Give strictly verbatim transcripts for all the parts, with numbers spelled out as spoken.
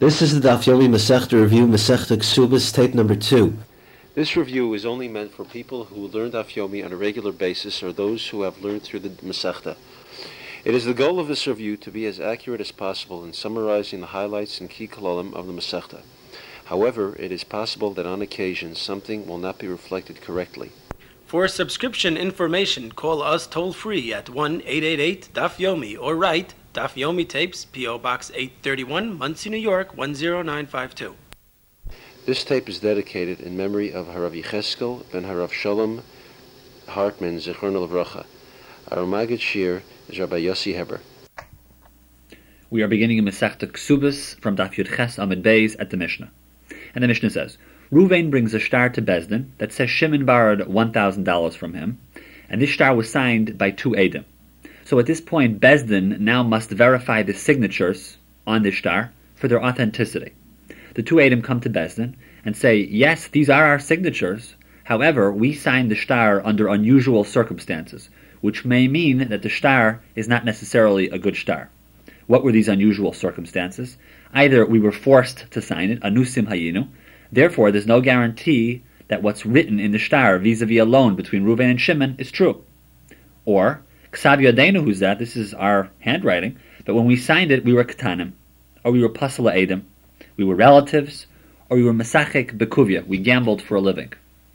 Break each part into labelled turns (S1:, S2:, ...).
S1: This is the Daf Yomi Masechta Review, Masechta Ksubas, tape number two. This review is only meant for people who learn Daf Yomi on a regular basis or those who have learned through the Masechta. It is the goal of this review to be as accurate as possible in summarizing the highlights and key kolalim of the Masechta. However, it is possible that on occasion something will not be reflected correctly.
S2: For subscription information, call us toll-free at one eight eight eight Daf Yomi or write Daf Yomi Tapes, P O Box eight thirty-one, Monsey, New York, one zero nine five two.
S1: This tape is dedicated in memory of Harav Yecheskel ben Harav Shalom Hartman, Zichron Levracha. Our Maggid Shir is Rabbi Yossi Heber.
S3: We are beginning in Masechta Ksubas from Daf Yud Ches Amid Beis at the Mishnah. And the Mishnah says, Ruvain brings a shtar to Bezdin that says Shimon borrowed one thousand dollars from him, and this shtar was signed by two Eidim. So at this point, Bezdin now must verify the signatures on this shtar for their authenticity. The two Eidim come to Bezdin and say, yes, these are our signatures, however, we signed the shtar under unusual circumstances, which may mean that the shtar is not necessarily a good shtar. What were these unusual circumstances? Either we were forced to sign it, anusim hayinu, therefore there's no guarantee that what's written in the shtar vis-a-vis a loan between Reuven and Shimon is true. Or, Ksav Yadenu, who's that? This is our handwriting, but when we signed it, we were ketanim, or we were pasala edim, we were relatives, or we were mesachek bekuvia, we gambled for a living.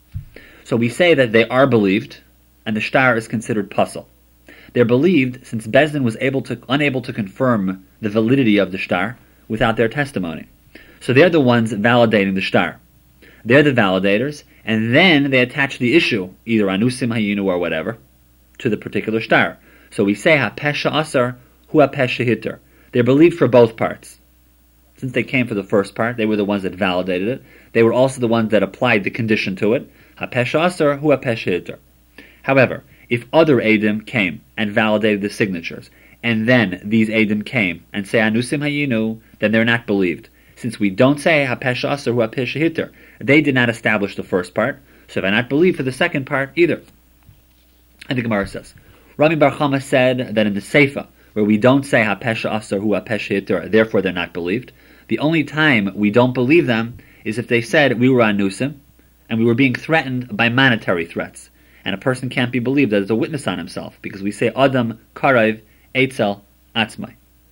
S3: So we say that they are believed, and the shtar is considered pasal. They're believed since Bezdin was able to, unable to confirm the validity of the shtar without their testimony. So they're the ones validating the shtar. They're the validators, and then they attach the issue, either anusim hayinu or whatever, to the particular shtar. So we say ha-pesha asar hu ha-pesha hitter. They're believed for both parts. Since they came for the first part, they were the ones that validated it. They were also the ones that applied the condition to it. Ha-pesha asar hu ha-pesha hitter. However, if other Eidim came and validated the signatures, and then these Eidim came and say anusim hayinu, then they're not believed. Since we don't say ha-pesha asar hu ha-pesha hitter, they did not establish the first part, so they're not believed for the second part either. And the Gemara says, Rami Bar Chama said that in the Seifa, where we don't say ha-pesha asar hu ha-pesha hitter, therefore they're not believed, the only time we don't believe them is if they said we were anusim, and we were being threatened by monetary threats. And a person can't be believed as a witness on himself, because we say Adam Karaiv Eitzel Atzmai.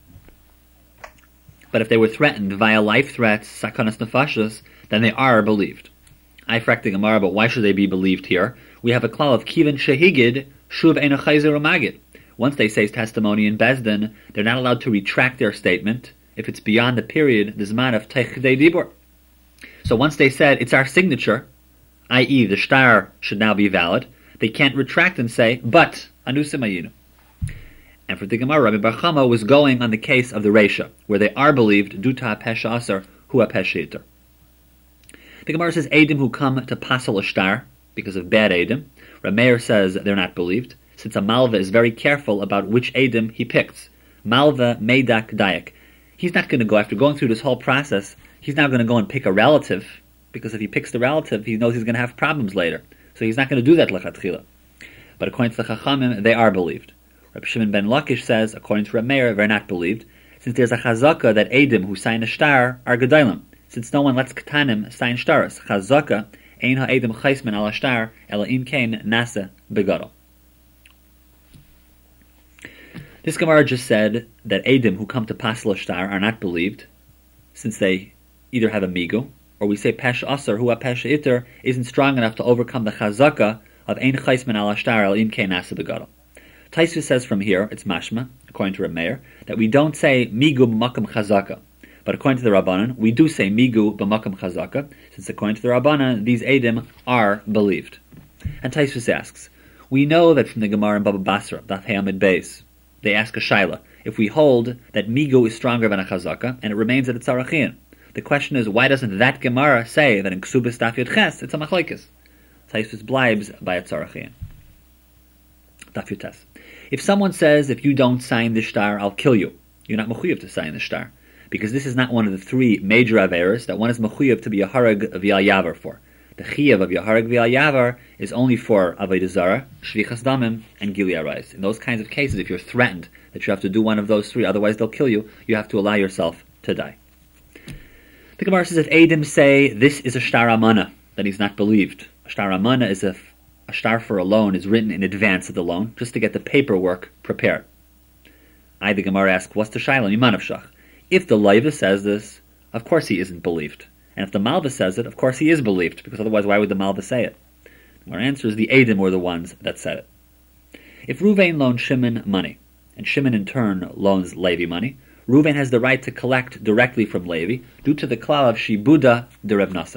S3: But if they were threatened via life threats, Sakanas Nefashos, then they are believed. I frack the Gemara, but why should they be believed here? We have a klal of Kivan Shehigid, Shuv Eino Chayzer Magid. Once they say testimony in Bezdin, they're not allowed to retract their statement if it's beyond the period, the Zman of Teichdei Dibur. So once they said, it's our signature, that is the shtar should now be valid, they can't retract and say, but, anusim hayinu. And for the Gemara, Rabbi Bar Chama was going on the case of the Reisha, where they are believed, due to ha-pesha asar, hu ha-pesha hitter. The Gemara says, Eidim who come to pasal a shtar, because of bad Eidim, Rameir says they're not believed, since a Malva is very careful about which Eidim he picks. Malva Meidak Dayak. He's not going to go, after going through this whole process, he's now going to go and pick a relative, because if he picks the relative, he knows he's going to have problems later. So he's not going to do that lechatchila. But according to the Chachamim, they are believed. Rabbi Shimon ben Lakish says, according to Rameir, they're not believed, since there's a chazaka that Eidim who sign a shtar are gedolim, since no one lets ketanim sign shtaras. Chazaka ein ha-Eidim chaismen ala shtar ela im kein nasa begadol. This Gemara just said that Eidim who come to pasal a shtar are not believed, since they either have a migu, or we say pesha asar hu ha-pesha iter isn't strong enough to overcome the chazaka of ein chaismen ala shtar ela im kein nasa begadol. Taisvis says from here, it's mashma, according to Rameir, that we don't say migu b'makam chazaka. But according to the Rabbanan, we do say migu b'makam chazaka, since according to the Rabbanan, these Eidim are believed. And Taisvis asks, we know that from the Gemara in Baba Basra, Daf Hamid Beis, they ask a shaila, if we hold that migu is stronger than a chazaka, and it remains at its arachin. The question is, why doesn't that Gemara say that in Ksubas Daf Yud Ches, it's a machlokes? Taisvis blibes by its arachin. Daf Yud Tes. If someone says, if you don't sign the shtar, I'll kill you, you're not mechuyev to sign the shtar, because this is not one of the three major averos that one is mechuyev to be a harag v'al yavar for. The chiyav of yaharag v'al yavar is only for avodah zara, shvichas damim, and gili arayis. In those kinds of cases, if you're threatened that you have to do one of those three, otherwise they'll kill you, you have to allow yourself to die. The Gemara says if Eidim say this is a shtar amana, then he's not believed. A shtar amana is if a shtar for a loan is written in advance of the loan, just to get the paperwork prepared. I, the Gemara, ask, what's the shayla miman of shach? If the leiva says this, of course he isn't believed. And if the malva says it, of course he is believed, because otherwise why would the malva say it? Our answer is the Eidim were the ones that said it. If Ruvain loans Shimon money, and Shimon in turn loans Levi money, Ruvain has the right to collect directly from Levi due to the klal of Shibuda de Reb Nasa.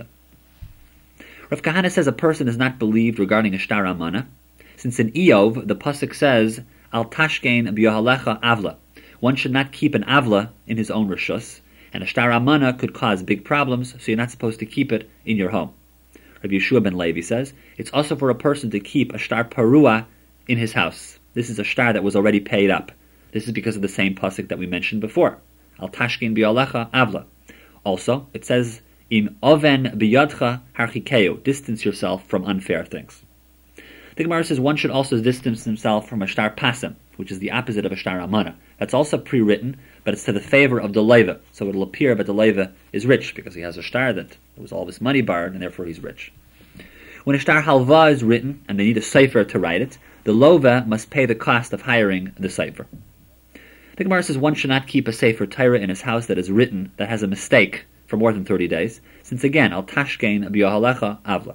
S3: Rav Kahana says a person is not believed regarding a shtar amana, since in Eov the pasuk says, Al tashkein b'yohalecha avla. One should not keep an avla in his own rishus, and a shtar amana could cause big problems, so you're not supposed to keep it in your home. Rabbi Yeshua ben Levi says, it's also for a person to keep a shtar parua in his house. This is a shtar that was already paid up. This is because of the same pasuk that we mentioned before. Al tashkein b'yohalecha avla. Also, it says, in oven biyadcha harchikeu, distance yourself from unfair things. The Gemara says one should also distance himself from a shtar pasem, which is the opposite of a shtar amana. That's also pre-written, but it's to the favor of the leiva, so it'll appear that the leiva is rich, because he has a shtar that there was all this money borrowed, and therefore he's rich. When a shtar halva is written, and they need a sefer to write it, the lova must pay the cost of hiring the sefer. The Gemara says one should not keep a sefer Torah in his house that is written, that has a mistake, for more than thirty days, since again, al tashkein b'yohalecha avla.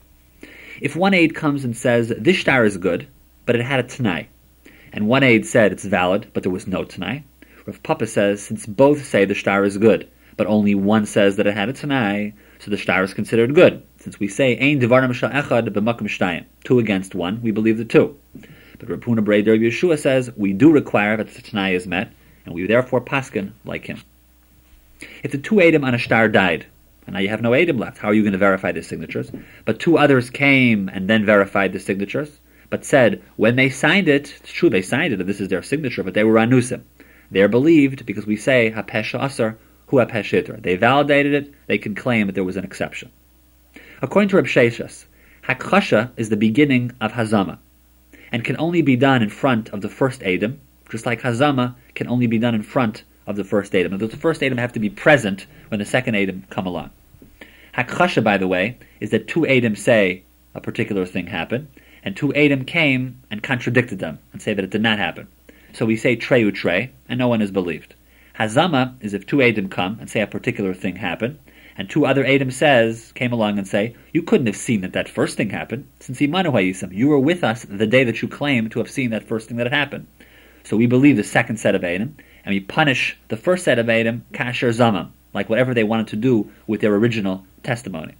S3: If one aid comes and says, this shtar is good, but it had a tanai, and one aid said it's valid, but there was no tanai, Rav Papa says, since both say the shtar is good, but only one says that it had a tanai, so the shtar is considered good. Since we say, ein devarim shel echad b'makom shtayim, two against one, we believe the two. But Rav Huna Brei Rabbi Yeshua says, we do require that the tanai is met, and we therefore paskin like him. If the two Eidim on a shtar died, and now you have no Eidim left, how are you going to verify the signatures? But two others came and then verified the signatures, but said, when they signed it, it's true they signed it, and this is their signature, but they were anusim. They are believed because we say, hapesh asar, hu hapesh iter. They validated it, they can claim that there was an exception. According to Reb Sheshas, hakchasha is the beginning of hazama, and can only be done in front of the first Eidim, just like hazama can only be done in front of the first Eidim. The first Eidim have to be present when the second Eidim come along. Hakchasha, by the way, is that two Eidim say a particular thing happened, and two Eidim came and contradicted them and say that it did not happen. So we say trei utrei, and no one is believed. Hazama is if two Eidim come and say a particular thing happened, and two other Eidim says, came along and say, you couldn't have seen that that first thing happened, since Imanu Hayisim, you were with us the day that you claim to have seen that first thing that had happened. So we believe the second set of Eidim, and we punish the first set of Eidim, kasher zamam, like whatever they wanted to do with their original testimony.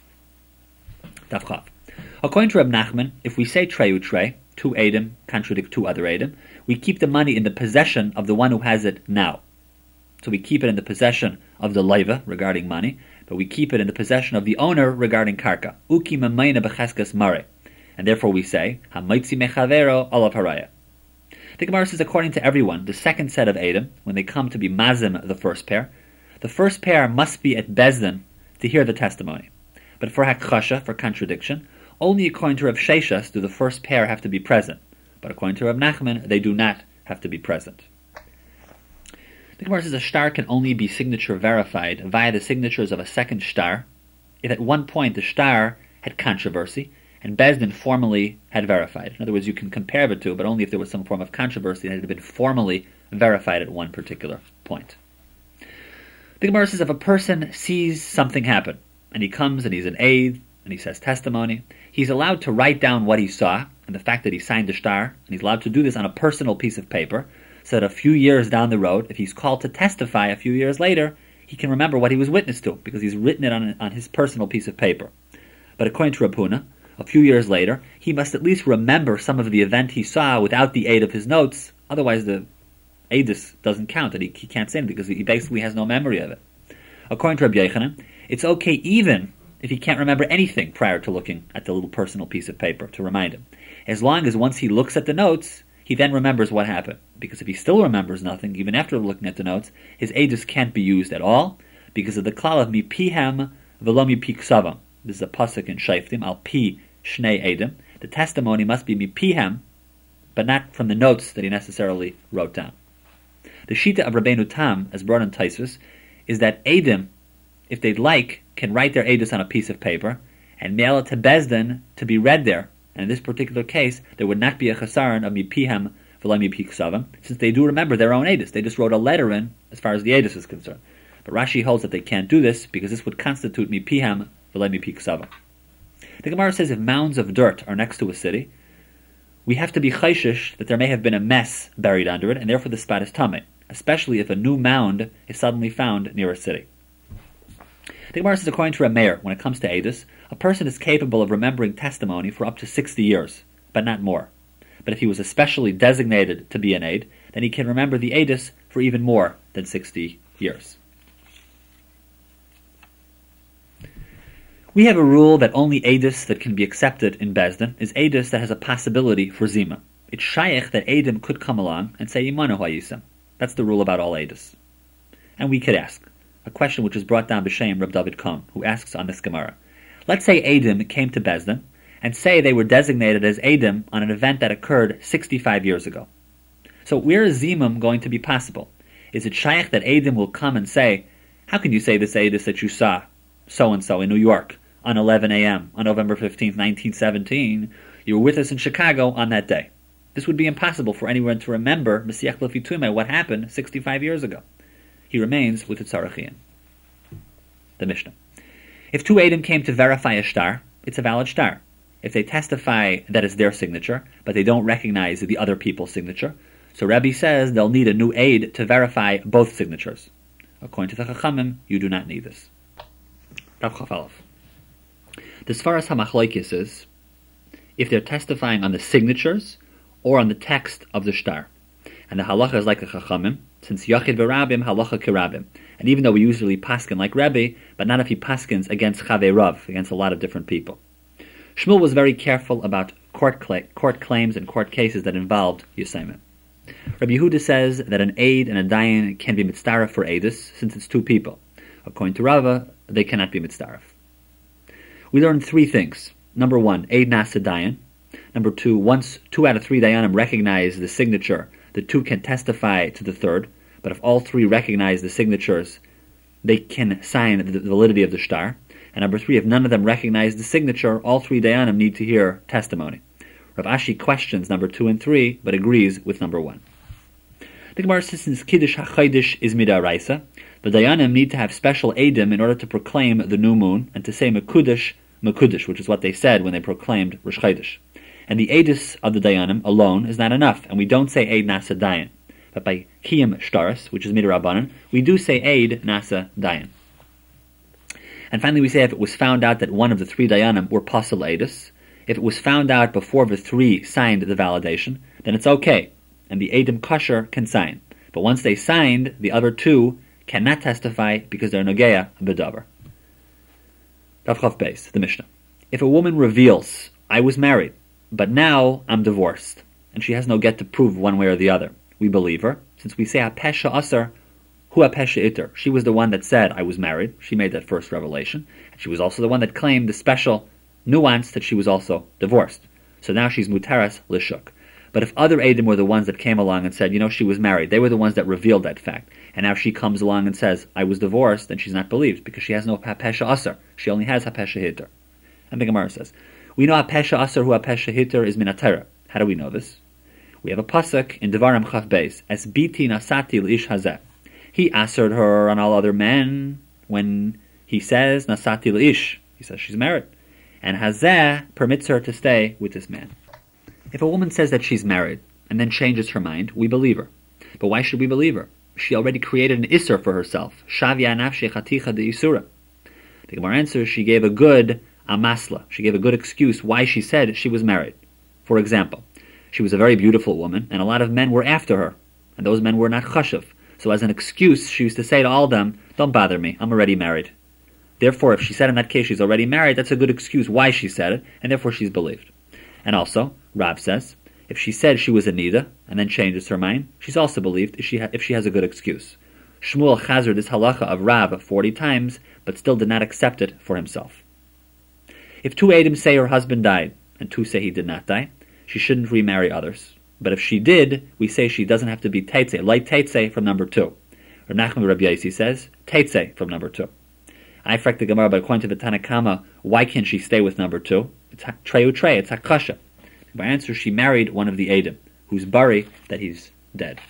S3: Tavchav. According to Reb Nachman, if we say trei utrei, two Eidim contradict two other Eidim, we keep the money in the possession of the one who has it now. So we keep it in the possession of the leiva regarding money, but we keep it in the possession of the owner regarding karka. Uki mamayna b'cheskas mare. And therefore we say, ha'maitzi mechavero alav haraya. The Gemara says, according to everyone, the second set of Eidim, when they come to be mazim the first pair, the first pair must be at Bezdin to hear the testimony. But for hakchasha, for contradiction, only according to Rav Sheshas do the first pair have to be present. But according to Rav Nachman, they do not have to be present. The Gemara says a shtar can only be signature verified via the signatures of a second shtar if at one point the shtar had controversy and Bezdin formally had verified. In other words, you can compare the two, but only if there was some form of controversy that had been formally verified at one particular point. The Gemara says if a person sees something happen, and he comes and he's an aid, and he says testimony, he's allowed to write down what he saw, and the fact that he signed the shtar, and he's allowed to do this on a personal piece of paper, so that a few years down the road, if he's called to testify a few years later, he can remember what he was witness to, because he's written it on, on his personal piece of paper. But according to Rav Huna, a few years later, he must at least remember some of the event he saw without the aid of his notes, otherwise the aidus doesn't count, that he, he can't say it because he basically has no memory of it. According to Rabbi Yochanan, it's okay even if he can't remember anything prior to looking at the little personal piece of paper to remind him, as long as once he looks at the notes, he then remembers what happened. Because if he still remembers nothing, even after looking at the notes, his aidus can't be used at all, because of the klal of mipihem v'lo mipi ksavam. This is a pasuk in Shoftim, al pi shnei eidim. The testimony must be mipihem, but not from the notes that he necessarily wrote down. The shita of Rabbeinu Tam, as brought in Taisus, is that eidim, if they'd like, can write their edus on a piece of paper and mail it to Bezdin to be read there. And in this particular case, there would not be a chasaron of mipihem v'lo mipi ksavim, since they do remember their own edus. They just wrote a letter in as far as the edus is concerned. But Rashi holds that they can't do this because this would constitute mipihem v'lo mipi ksavim. The Gemara says if mounds of dirt are next to a city, we have to be chayshish that there may have been a mess buried under it, and therefore the spot is tameh, especially if a new mound is suddenly found near a city. The Gemara says, according to Rameir, when it comes to edus, a person is capable of remembering testimony for up to sixty years, but not more. But if he was especially designated to be an aid, then he can remember the edus for even more than sixty years. We have a rule that only edus that can be accepted in Bezdin is edus that has a possibility for zima. It's shaykh that edim could come along and say imanu ha'yisam. That's the rule about all edus. And we could ask a question which is brought down b'shem Reb David Kohn, who asks on this Gemara. Let's say edim came to Bezdin and say they were designated as edim on an event that occurred sixty-five years ago. So where is zimum going to be possible? Is it shaykh that edim will come and say, how can you say this edus that you saw so-and-so in New York on eleven a.m. on November fifteenth, nineteen seventeen, you were with us in Chicago on that day? This would be impossible for anyone to remember Mesiach Lefi Tume, what happened sixty-five years ago. He remains with the Tzarachian. The Mishnah. If two Eidim came to verify a shtar, it's a valid shtar. If they testify that it's their signature, but they don't recognize the other people's signature, so Rabbi says they'll need a new aid to verify both signatures. According to the Chachamim, you do not need this. Rav Chafalov. The Sfaras HaMachloikis is if they're testifying on the signatures or on the text of the shtar. And the halacha is like the Chachamim, since Yachid v'Rabim, halacha kirabim. And even though we usually paskin like Rebbe, but not if he paskins against Chavei Rav, against a lot of different people. Shmuel was very careful about court, cla- court claims and court cases that involved Yisayim. Rabbi Yehuda says that an aid and a dayan can be mitzdaref for edus, since it's two people. According to Rava, they cannot be mitzdaref. We learned three things. Number one, aid nasa dayan. Number two, once two out of three dayanim recognize the signature, the two can testify to the third, but if all three recognize the signatures, they can sign the validity of the shtar. And number three, if none of them recognize the signature, all three dayanim need to hear testimony. Rav Ashi questions number two and three, but agrees with number one. The Gemara says since Kiddush HaChodesh is midaraisa, the dayanim need to have special edim in order to proclaim the new moon and to say Mekudesh, Mekudesh, which is what they said when they proclaimed Rosh Chodesh. And the edus of the dayanim alone is not enough, and we don't say Eid Nasa Dayan. But by Kiyam Shtaris, which is Midrabanan, we do say Eid Nasa Dayan. And finally we say if it was found out that one of the three dayanim were Pasal edus, if it was found out before the three signed the validation, then it's okay, and the Edim Kosher can sign. But once they signed, the other two cannot testify because they're Nogeya B'davar. Rav Chav Beis, the Mishnah. If a woman reveals, I was married, but now I'm divorced, and she has no get to prove one way or the other, we believe her, since we say Apesha Asar, Hu Apesha Iter. She was the one that said I was married. She made that first revelation. And she was also the one that claimed the special nuance that she was also divorced. So now she's Mutaras Lishuk. But if other Eidim were the ones that came along and said, you know, she was married, they were the ones that revealed that fact. And now she comes along and says, I was divorced, then she's not believed, because she has no Hapesha Asar. She only has Hapesha Hitter. And the Gemara says, we know Hapesha Asar hu Hapesha Hitter is Minatera. How do we know this? We have a pasuk in Devarim Chaf Beis, as biti nasati l'ish hazeh. He assered her on all other men when he says nasati l'ish. He says she's married. And hazeh permits her to stay with this man. If a woman says that she's married and then changes her mind, we believe her. But why should we believe her? She already created an isur for herself. Shavya nafshe chaticha de isura. The Gemara answers she gave a good amasla. She gave a good excuse why she said she was married. For example, she was a very beautiful woman, and a lot of men were after her, and those men were not chashuv. So as an excuse, she used to say to all of them, don't bother me, I'm already married. Therefore, if she said in that case she's already married, that's a good excuse why she said it, and therefore she's believed. And also, Rav says, if she said she was a nida, and then changes her mind, she's also believed if she, ha- if she has a good excuse. Shmuel chazer this halacha of Rav forty times, but still did not accept it for himself. If two Eidim say her husband died, and two say he did not die, she shouldn't remarry others. But if she did, we say she doesn't have to be Teitzei, like Teitzei from number two. Rav Nachman Rabbi Yossi says, Teitzei from number two. I frack the Gemara, but according to the Tanakama, why can't she stay with number two? It's treu trei, it's hakasha. By answer, she married one of the Edom, who's bari that he's dead.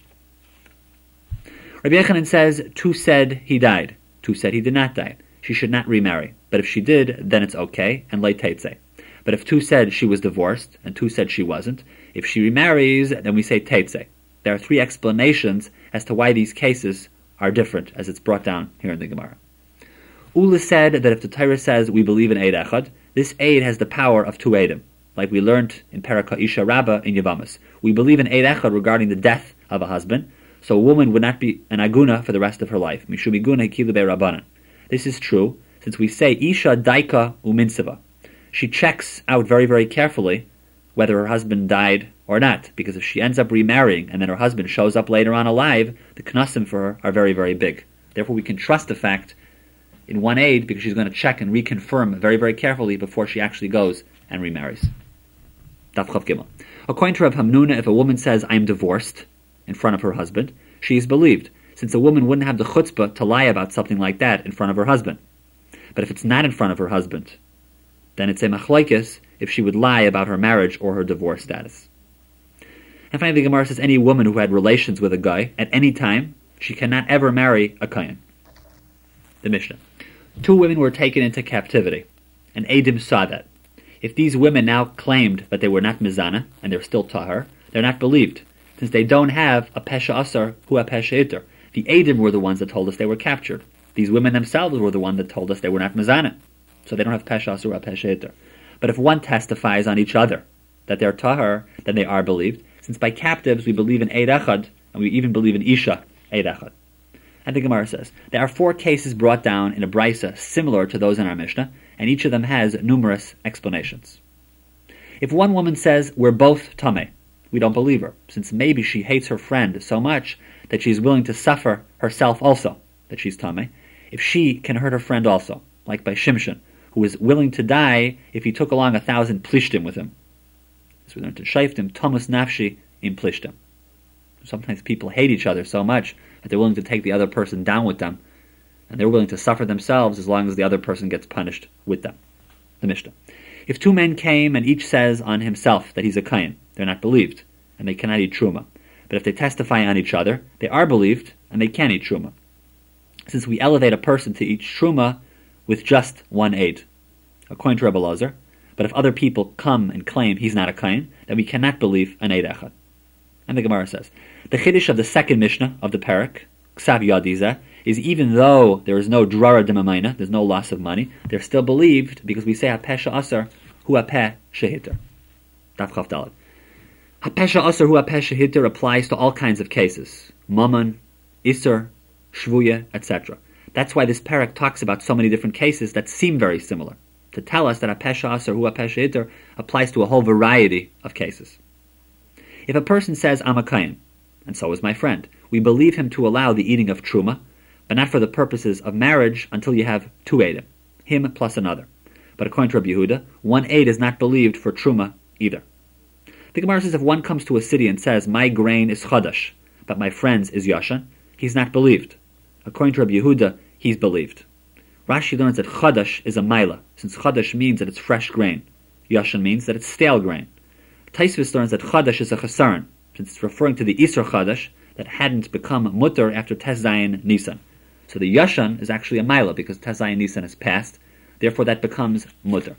S3: Rabbi Yechanan says, two said he died, two said he did not die. She should not remarry. But if she did, then it's okay, and lay teitze. But if two said she was divorced, and two said she wasn't, if she remarries, then we say teitze. There are three explanations as to why these cases are different, as it's brought down here in the Gemara. Ula said that if the Torah says we believe in Eid Echad, this Eid has the power of two Eidim, like we learned in Peraka Isha Rabbah in Yavamas. We believe in Eid Echad regarding the death of a husband, so a woman would not be an aguna for the rest of her life. Mishum iguna hikilu be'Rabbanan. This is true, since we say Isha daika uminsiva. She checks out very, very carefully whether her husband died or not, because if she ends up remarrying and then her husband shows up later on alive, the knasim for her are very, very big. Therefore, we can trust the fact in one aid because she's going to check and reconfirm very, very carefully before she actually goes and remarries. Daf Chav Gimel. According to Rav Hamnuna, if a woman says, I'm divorced, in front of her husband, she is believed, since a woman wouldn't have the chutzpah to lie about something like that in front of her husband. But if it's not in front of her husband, then it's a machlokes if she would lie about her marriage or her divorce status. And finally, the Gemara says any woman who had relations with a guy at any time, she cannot ever marry a kohen. The Mishnah. Two women were taken into captivity, and Eidim saw that. If these women now claimed that they were not mizana, and they're still tahar, they're not believed, since they don't have a pesha asar hu a pesha iter. The Eidim were the ones that told us they were captured. These women themselves were the ones that told us they were not mizana, so they don't have pesha asar hu a pesha iter. But if one testifies on each other that they're tahar, then they are believed, since by captives we believe in Eid Echad, and we even believe in Isha Eid Echad. And the Gemara says, there are four cases brought down in a brisa similar to those in our Mishnah, and each of them has numerous explanations. If one woman says, we're both tameh, we don't believe her, since maybe she hates her friend so much that she's willing to suffer herself also, that she's tameh, if she can hurt her friend also, like by Shimshon, who was willing to die if he took along a thousand plishtim with him. So we learned to shaiftim, Thomas nafshi in plishtim. Sometimes people hate each other so much that they're willing to take the other person down with them, and they're willing to suffer themselves as long as the other person gets punished with them. The Mishnah. If two men came and each says on himself that he's a kohen, they're not believed, and they cannot eat truma. But if they testify on each other, they are believed, and they can eat truma. Since we elevate a person to eat truma with just one aid, according to Rebbe Lazar, but if other people come and claim he's not a kohen, then we cannot believe an eid echad. And the Gemara says, the chiddush of the second Mishnah of the parak, Ksav Yadiza, is even though there is no drara d'mamayna, there's no loss of money, they're still believed because we say hapesha asar hu hapeh shehiter. Daf Chav Daled. Hapesha asar hu hapeh shehiter applies to all kinds of cases, mammon, iser, shvuya, et cetera. That's why this parak talks about so many different cases that seem very similar, to tell us that hapesha asar hu hapeh shehiter applies to a whole variety of cases. If a person says, I'm a kohen, and so is my friend, we believe him to allow the eating of truma, but not for the purposes of marriage until you have two eidim, him plus another. But according to Rabbi Yehuda, one aid is not believed for truma either. The Gemara says if one comes to a city and says, my grain is chadash, but my friend's is yashan, he's not believed. According to Rabbi Yehuda, he's believed. Rashi learns that chadash is a maila, since chadash means that it's fresh grain. Yashan means that it's stale grain. Taisvis learns that chadash is a chesaron, since it's referring to the Isra chadash that hadn't become mutter after Tes Zayin Nisan. So the Yashan is actually a Maila because Tes Zayin Nisan has passed, therefore that becomes mutter.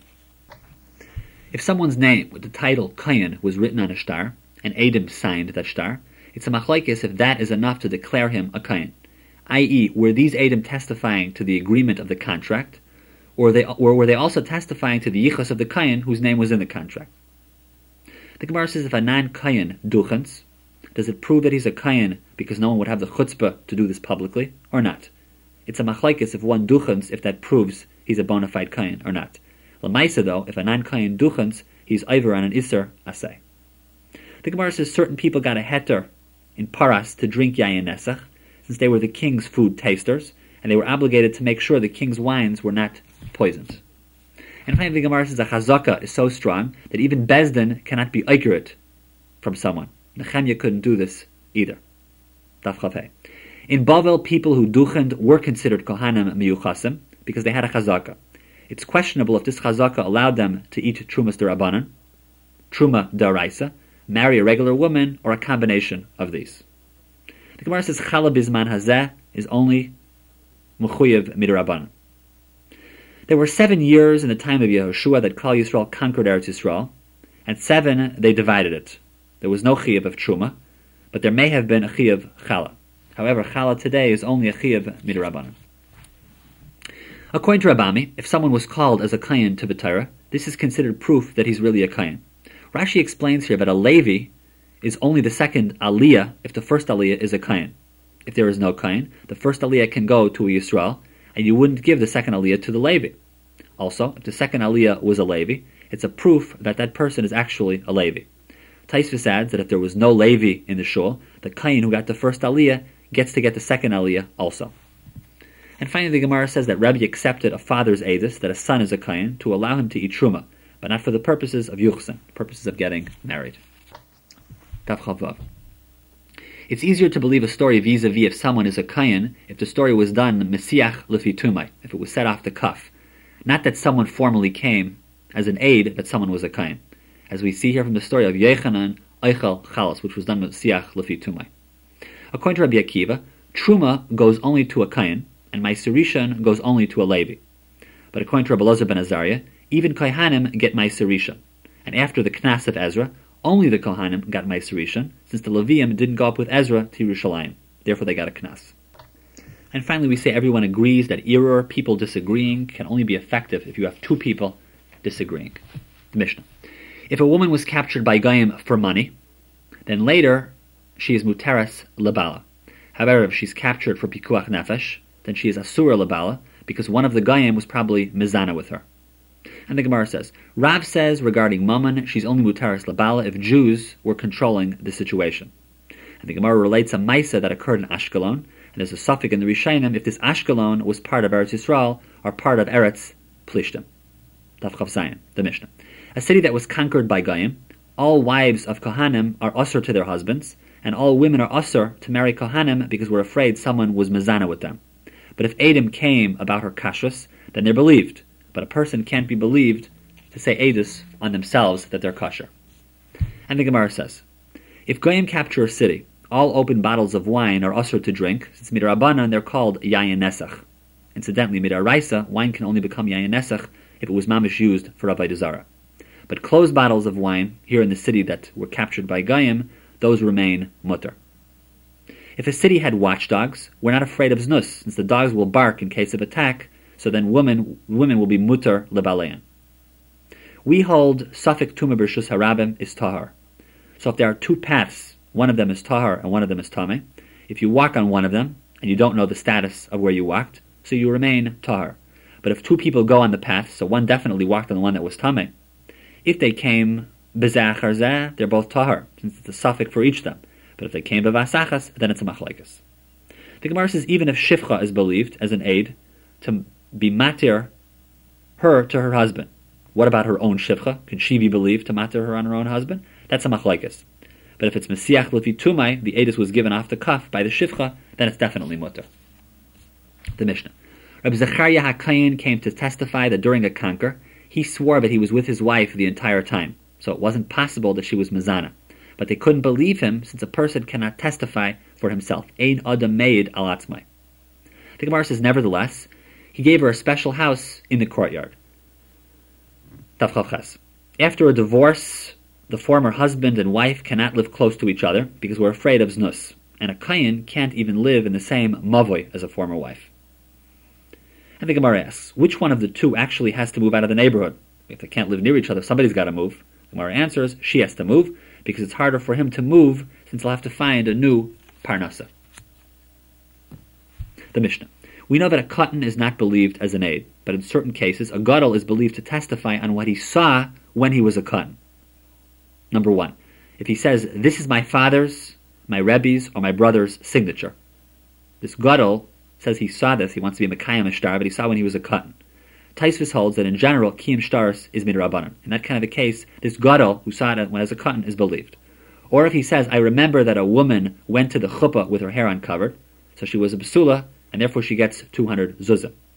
S3: If someone's name with the title Kohen was written on a star, and Eidim signed that star, it's a machlokes if that is enough to declare him a Kohen, that is, were these Eidim testifying to the agreement of the contract, or, they, or were they also testifying to the yichus of the Kohen whose name was in the contract? The Gemara says if a non-Kohen duchens, does it prove that he's a kohen because no one would have the chutzpah to do this publicly, or not? It's a machlokes if one duchens, if that proves he's a bona fide kohen, or not. L'maisa though, if a non-kohen duchens, he's over on an iser asay. The Gemara says certain people got a heter in Paras to drink yayin nesach, since they were the king's food tasters, and they were obligated to make sure the king's wines were not poisoned. And finally, the Gemara says the chazaka is so strong that even Bezdin cannot be accurate from someone. Nehemiah couldn't do this either. Daf Chav Hei. In Bavel, people who duchend were considered kohanim miyuchasim, because they had a chazaka. It's questionable if this chazaka allowed them to eat trumas derabanan, truma daraisa, marry a regular woman, or a combination of these. The Gemara says chala bizman hazeh is only mechuyev midrabanan. There were seven years in the time of Yehoshua that Klal Yisrael conquered Eretz Yisrael, and seven they divided it. There was no chiyuv of truma, but there may have been a chiyuv chala. However, chala today is only a chiyuv midrabanan. According to Rabami, if someone was called as a kohen to B'Torah, this is considered proof that he's really a kohen. Rashi explains here that a Levi is only the second aliyah if the first aliyah is a kohen. If there is no kohen, the first aliyah can go to a Yisrael, and you wouldn't give the second aliyah to the Levi. Also, if the second aliyah was a Levi, it's a proof that that person is actually a Levi. Taisvis adds that if there was no Levi in the shul, the kohen who got the first aliyah gets to get the second aliyah also. And finally, the Gemara says that Rabbi accepted a father's edus that a son is a kohen to allow him to eat truma, but not for the purposes of yuchsin, purposes of getting married. Tav Chavav. It's easier to believe a story vis-a-vis if someone is a kohen if the story was done mesiach lefi tumai, if it was set off the cuff, not that someone formally came as an aid that someone was a kohen, as we see here from the story of Yechanan Eichel Chalas, which was done mesiach lefi tumai. According to Rabbi Akiva, truma goes only to a kohen, and Ma'aser Rishon goes only to a Levi. But according to Rabbi Elazar ben Azariah, even Kohanim get Ma'aser Rishon. And after the Knas of Ezra, only the Kohanim got Ma'aser Rishon, since the Leviim didn't go up with Ezra to Yerushalayim. Therefore they got a Knas. And finally we say everyone agrees that error, people disagreeing, can only be effective if you have two people disagreeing. The Mishnah. If a woman was captured by Goyim for money, then later she is Muteras Labala. However, if she's captured for Pikuach Nefesh, then she is Asura Labala, because one of the Goyim was probably Mizana with her. And the Gemara says, Rav says regarding Mammon, she's only Mutaris Labala if Jews were controlling the situation. And the Gemara relates a Maisa that occurred in Ashkelon, and there's a suffix in the Rishonim if this Ashkelon was part of Eretz Yisrael or part of Eretz Plishtim. Tav Chav Zayin, the Mishnah. A city that was conquered by Goyim, all wives of Kohanim are usher to their husbands, and all women are usher to marry Kohanim because we're afraid someone was Mizana with them. But if Edom came about her kashrus, then they're believed. But a person can't be believed to say edus on themselves that they're kosher. And the Gemara says, if Goyim capture a city, all open bottles of wine are usher to drink, since midrabanan they're called yayin nesach. Incidentally, midaraisa, wine can only become yayin nesach if it was mamish used for avodah zarah. But closed bottles of wine, here in the city that were captured by Goyim, those remain mutter. If a city had watchdogs, we're not afraid of znus, since the dogs will bark in case of attack, so then women women will be mutter lebalein. We hold Safik Tuma B'Rishus Harabim is Tahar. So if there are two paths, one of them is Tahar and one of them is Tameh, if you walk on one of them, and you don't know the status of where you walked, so you remain Tahar. But if two people go on the path, so one definitely walked on the one that was Tameh, if they came B'Zeh Achar Zeh, they're both Tahar, since it's a suffix for each of them. But if they came b'vasachas, then it's a machlekes. The Gemara says even if Shifcha is believed as an aid to be matir her to her husband, what about her own Shifcha? Can she be believed to matir her on her own husband? That's a machlekes. But if it's Mesiach Lefi Tumai, the edus was given off the cuff by the Shifcha, then it's definitely mutter. The Mishnah. Rabbi Zechariah HaKayin came to testify that during a conquer, he swore that he was with his wife the entire time, so it wasn't possible that she was Mizana. But they couldn't believe him since a person cannot testify for himself. Ein adam meid al atzmai. The Gemara says, nevertheless, he gave her a special house in the courtyard. Tav Chav Ches. After a divorce, the former husband and wife cannot live close to each other because we're afraid of znus, and a kohen can't even live in the same mavoi as a former wife. And the Gemara asks, which one of the two actually has to move out of the neighborhood? If they can't live near each other, somebody's got to move. The Gemara answers, she has to move, because it's harder for him to move since he'll have to find a new parnasa. The Mishnah. We know that a katan is not believed as an aid, but in certain cases a gadol is believed to testify on what he saw when he was a katan. Number one, if he says, this is my father's, my rebbe's, or my brother's signature. This gadol says he saw this, he wants to be a mekayim shtar, but he saw when he was a katan. Taisvis holds that in general, kiyum shtaris is midrabanan. In that kind of a case, this gadol who saw it when as a katan is believed. Or if he says, I remember that a woman went to the chuppah with her hair uncovered, so she was a basula, and therefore she gets two hundred zuzah.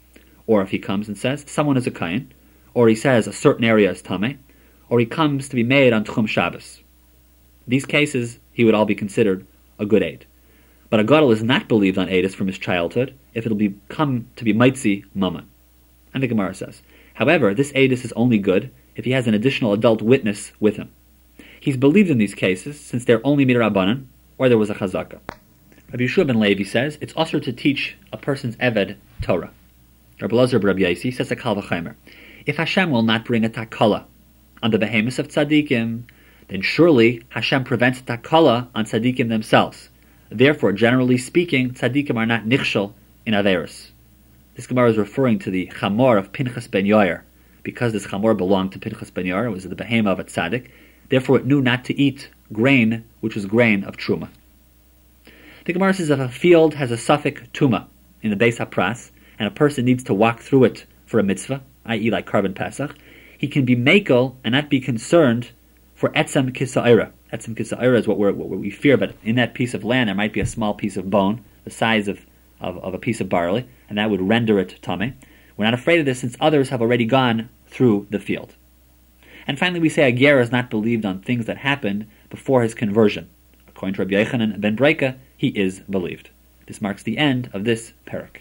S3: or if he comes and says someone is a kain, or he says a certain area is tameh, or he comes to be made on Tchum Shabbos. These cases, he would all be considered a good aid. But a gadol is not believed on Eidus from his childhood if it will become to be Maitzi Mammon. And the Gemara says, however, this Eidus is only good if he has an additional adult witness with him. He's believed in these cases since they're only midrabanan, or there was a chazaka. Rabbi Yeshua ben Levi says it's usher to teach a person's eved Torah. Rabbi Lazar Rabbi Yaisi says a kal v'chaimer. If Hashem will not bring a takala on the behemoths of tzaddikim, then surely Hashem prevents takala on tzaddikim themselves. Therefore, generally speaking, tzaddikim are not nichshel in averos. This Gemara is referring to the chamor of Pinchas ben Yair. Because this chamor belonged to Pinchas ben Yair, it was the behemoth of a tzaddik, therefore it knew not to eat grain, which was grain of truma. The Gemara says if a field has a suffix tuma in the Beis HaPras, and a person needs to walk through it for a mitzvah, that is like Karban Pesach, he can be mekel and not be concerned for etzem kisa'ira. Etzem kisa'ira is what, we're, what we fear, but in that piece of land there might be a small piece of bone, the size of, of, of a piece of barley, and that would render it tameh. We're not afraid of this since others have already gone through the field. And finally we say a ger is not believed on things that happened before his conversion. According to Rabbi Yochanan ben Breka, he is believed. This marks the end of this parak.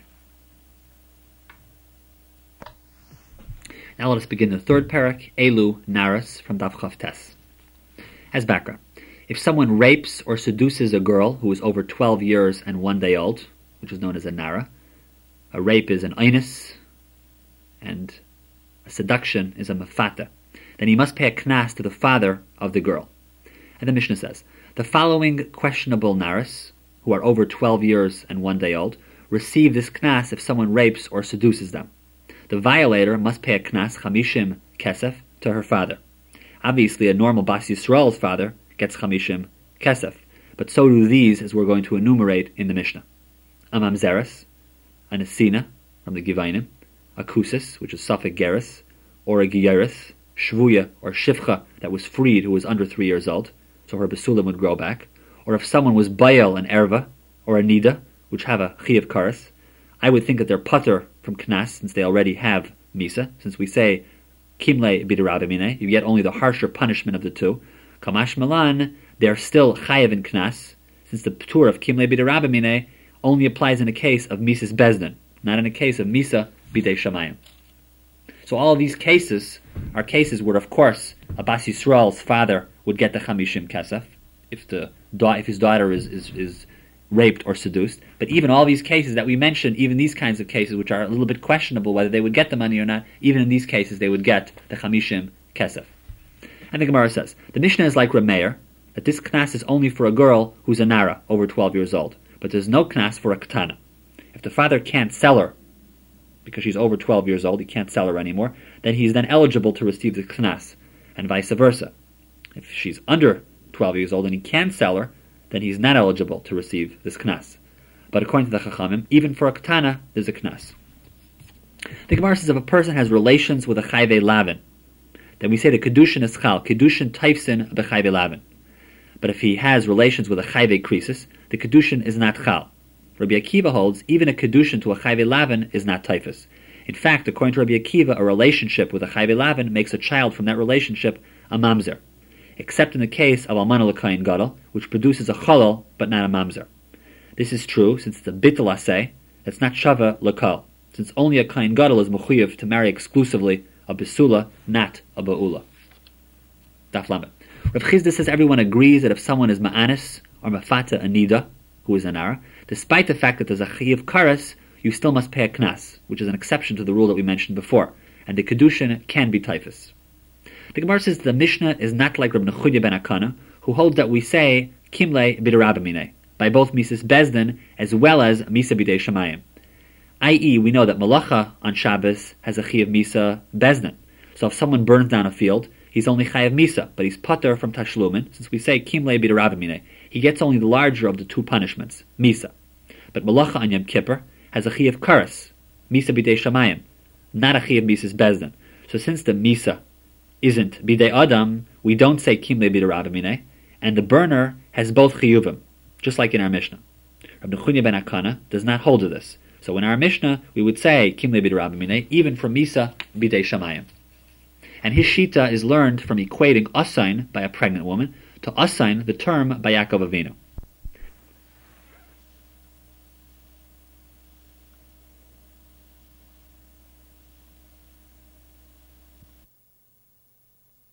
S3: Now let us begin the third parak, Elu Naras, from Daf Chav Tes. As background, if someone rapes or seduces a girl who is over twelve years and one day old, which is known as a Nara, a rape is an Einus, and a seduction is a Mafata, then he must pay a knas to the father of the girl. And the Mishnah says, the following questionable Naras, who are over twelve years and one day old, receive this knas if someone rapes or seduces them. The violator must pay a knas chamishim kesef to her father. Obviously, a normal Bas Yisrael's father gets chamishim kesef, but so do these, as we're going to enumerate in the Mishnah. A mamzeres, a nesina from the Givainim, a kusis, which is suffix geris, or a giyaris, shvuya or shivcha that was freed who was under three years old, so her besulim would grow back, or if someone was bayel an erva, or a nida, which have a chiyav karas, I would think that they're putter from knas, since they already have misa, since we say kimle bidarabimine, you get only the harsher punishment of the two. Kamash malan, they're still chayav in knas, since the ptur of kimle bidarabimine only applies in a case of mises bezdin, not in a case of misa bidei shamayim. So all of these cases are cases where, of course, a Bas Yisrael's father would get the chamishim kesef if the if his daughter is, is is raped or seduced. But even all these cases that we mentioned, even these kinds of cases which are a little bit questionable whether they would get the money or not, even in these cases they would get the chamishim kesef. And the Gemara says the Mishnah is like Rameir, that this knas is only for a girl who's a nara over twelve years old, but there's no knas for a ketana. If the father can't sell her because she's over twelve years old, he can't sell her anymore, then he's then eligible to receive the knas, and vice versa. If she's under twelve years old and he can sell her, then he's not eligible to receive this knas. But according to the Chachamim, even for a ketana, there's a knas. The Gemara says if a person has relations with a chayve lavin, then we say the kedushin is chal. Kedushin types-in the chayve lavin. But if he has relations with a chayve krisis, the kedushin is not chal. Rabbi Akiva holds even a kedushin to a chayve lavin is not typhus. In fact, according to Rabbi Akiva, a relationship with a chayve lavin makes a child from that relationship a mamzer, except in the case of almana l'kayin gadol, which produces a chalal but not a mamzer. This is true since it's a bittul aseh that's not shava l'kal, since only a kayin gadol is mechuyev to marry exclusively a besula, not a ba'ula. Daf lamed. Rav Chizda says everyone agrees that if someone is ma'anis or mafata anida, who is an ara, despite the fact that there's a chiyav karas, you still must pay a knas, which is an exception to the rule that we mentioned before, and the kedushin can be typhus. The Gemara says the Mishnah is not like Rabbi Nechunya ben Akana, who holds that we say kimle bidarabamine by both mises bezdin as well as misa bidei shamayim. that is, we know that malacha on Shabbos has a chiyav misa bezdin. So if someone burns down a field, he's only chayav misa, but he's pater from tashlumin, since we say kimle bidarabamine. He gets only the larger of the two punishments, misa. But malacha on Yom Kippur has a chiyav karas, misa bidei shamayim, not a chiyav mises bezdin. So since the misa isn't bidei adam, we don't say kimle bidarabamine, and the burner has both chiyuvim, just like in our Mishnah. Rabbi Nechunya ben Akana does not hold to this. So in our Mishnah, we would say, Kim le bidei Rabbi Minei, even from Misa bidei Shamayim. And his shita is learned from equating asain by a pregnant woman to asain, the term by Yaakov Avinu.